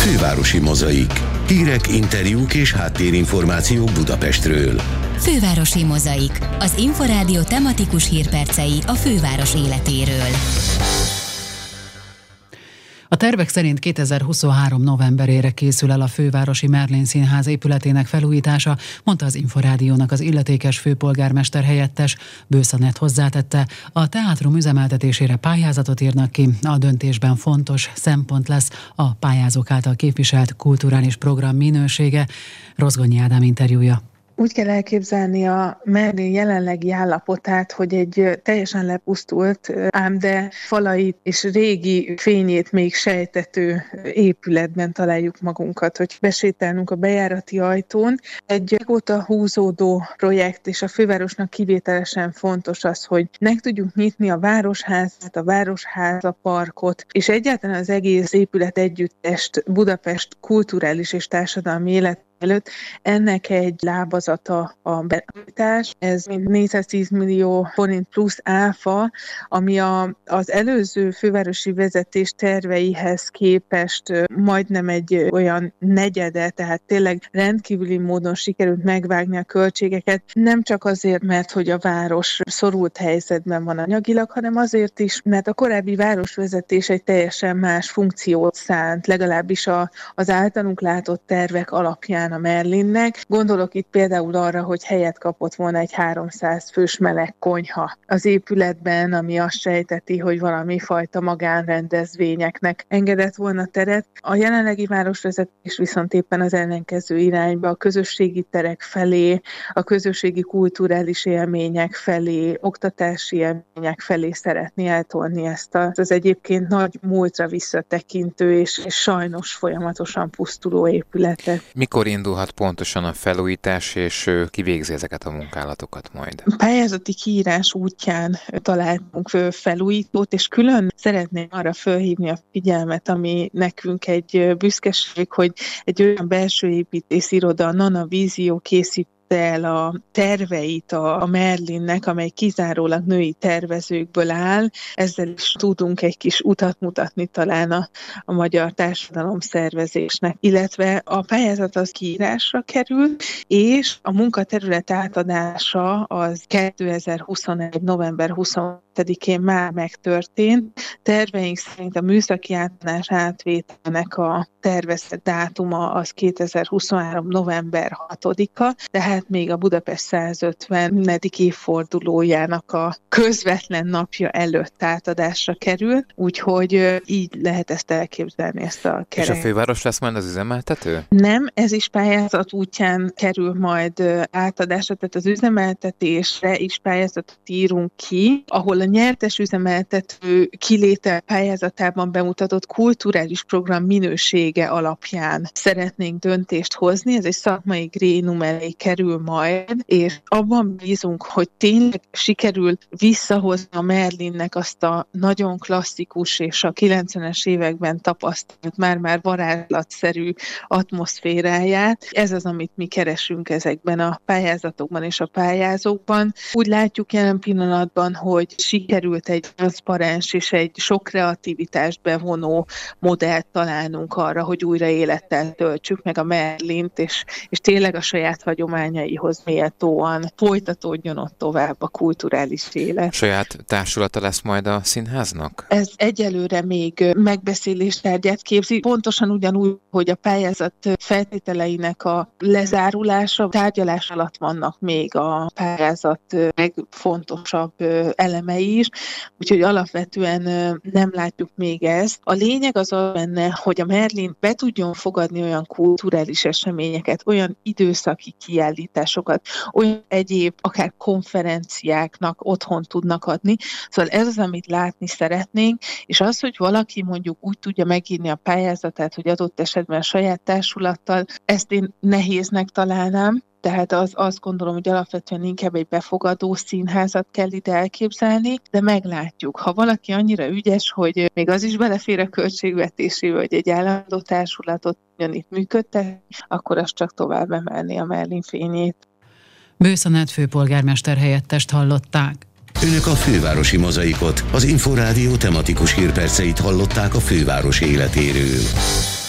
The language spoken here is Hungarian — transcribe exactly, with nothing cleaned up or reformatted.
Fővárosi Mozaik. Hírek, interjúk és háttérinformációk Budapestről. Fővárosi Mozaik. Az Inforádió tematikus hírpercei a főváros életéről. A tervek szerint kétezer-huszonhárom novemberére készül el a Fővárosi Merlin Színház épületének felújítása, mondta az Inforádiónak az illetékes főpolgármester helyettes. Bősz Anett hozzátette, a teátrum üzemeltetésére pályázatot írnak ki, a döntésben fontos szempont lesz a pályázók által képviselt kulturális program minősége. Rozgonyi Ádám interjúja. Úgy kell elképzelni a Merlin jelenlegi állapotát, hogy egy teljesen lepusztult, ám de falait és régi fényét még sejtető épületben találjuk magunkat, hogy besétálnunk a bejárati ajtón. Egy régóta húzódó projekt, és a fővárosnak kivételesen fontos az, hogy meg tudjuk nyitni a Városházát, a Városháza parkot, és egyáltalán az egész épület együttest Budapest kulturális és társadalmi élet előtt. Ennek egy lábazata a beállítás, ez négyszáztíz millió forint plusz áfa, ami a, az előző fővárosi vezetés terveihez képest majdnem egy olyan negyede, tehát tényleg rendkívüli módon sikerült megvágni a költségeket, nem csak azért, mert hogy a város szorult helyzetben van anyagilag, hanem azért is, mert a korábbi városvezetés egy teljesen más funkciót szánt, legalábbis a, az általunk látott tervek alapján a Merlinnek. Gondolok itt például arra, hogy helyet kapott volna egy háromszáz fős meleg konyha az épületben, ami azt sejteti, hogy valami fajta magánrendezvényeknek engedett volna teret. A jelenlegi városvezetés viszont éppen az ellenkező irányba, a közösségi terek felé, a közösségi kulturális élmények felé, oktatási élmények felé szeretné eltolni ezt az egyébként nagy múltra visszatekintő és, és sajnos folyamatosan pusztuló épületet. Mikor indulhat pontosan a felújítás, és ki végzi ezeket a munkálatokat majd? A pályázati kiírás útján találtunk felújítót, és külön szeretném arra fölhívni a figyelmet, ami nekünk egy büszkeség, hogy egy olyan belső építésziroda, a Nana Vízió készít el a terveit a Merlinnek, amely kizárólag női tervezőkből áll. Ezzel is tudunk egy kis utat mutatni talán a, a magyar társadalomszervezésnek. Illetve a pályázat az kiírásra kerül, és a munkaterület átadása az kétezer-huszonegy november huszonhetedikén már megtörtént. Terveink szerint a műszaki átadás átvételnek a tervezett dátuma az kétezer-huszonhárom november hatodika, tehát még a Budapest százötvenedik évfordulójának a közvetlen napja előtt átadásra kerül, úgyhogy így lehet ezt elképzelni, ezt a keret. És a főváros lesz majd az üzemeltető? Nem, ez is pályázat útján kerül majd átadásra, tehát az üzemeltetésre is pályázatot írunk ki, ahol a nyertes üzemeltető kilétel pályázatában bemutatott kulturális program minősége alapján szeretnénk döntést hozni, ez egy szakmai grénum elé kerül majd, és abban bízunk, hogy tényleg sikerül visszahozni a Merlinnek azt a nagyon klasszikus és a kilencvenes években tapasztalt, már-már varázslatszerű atmoszféráját. Ez az, amit mi keresünk ezekben a pályázatokban és a pályázókban. Úgy látjuk jelen pillanatban, hogy sikerült egy transzparens és egy sok kreativitást bevonó modellt találnunk arra, hogy újra élettel töltsük meg a Merlint, és, és tényleg a saját hagyományaihoz méltóan folytatódjon ott tovább a kulturális élet. Saját társulata lesz majd a színháznak? Ez egyelőre még megbeszélés tárgyát képzi, pontosan ugyanúgy, hogy a pályázat feltételeinek a lezárulása, tárgyalás alatt vannak még a pályázat legfontosabb elemei is, úgyhogy alapvetően nem látjuk még ezt. A lényeg az az benne, hogy a Merlin be tudjon fogadni olyan kulturális eseményeket, olyan időszaki kiállításokat, olyan egyéb, akár konferenciáknak otthon tudnak adni. Szóval ez az, amit látni szeretnénk, és az, hogy valaki mondjuk úgy tudja megírni a pályázatát, hogy adott esetben a saját társulattal, ezt én nehéznek találnám, tehát az, azt gondolom, hogy alapvetően inkább egy befogadó színházat kell ide elképzelni, de meglátjuk. Ha valaki annyira ügyes, hogy még az is belefér a költségvetésébe, hogy egy állandó társulatot ugyanitt működtet, akkor az csak tovább emelni a Merlin fényét. Bősz Anett főpolgármester helyettest hallották. Önök a Fővárosi Mozaikot, az Inforádió tematikus hírperceit hallották a főváros életéről.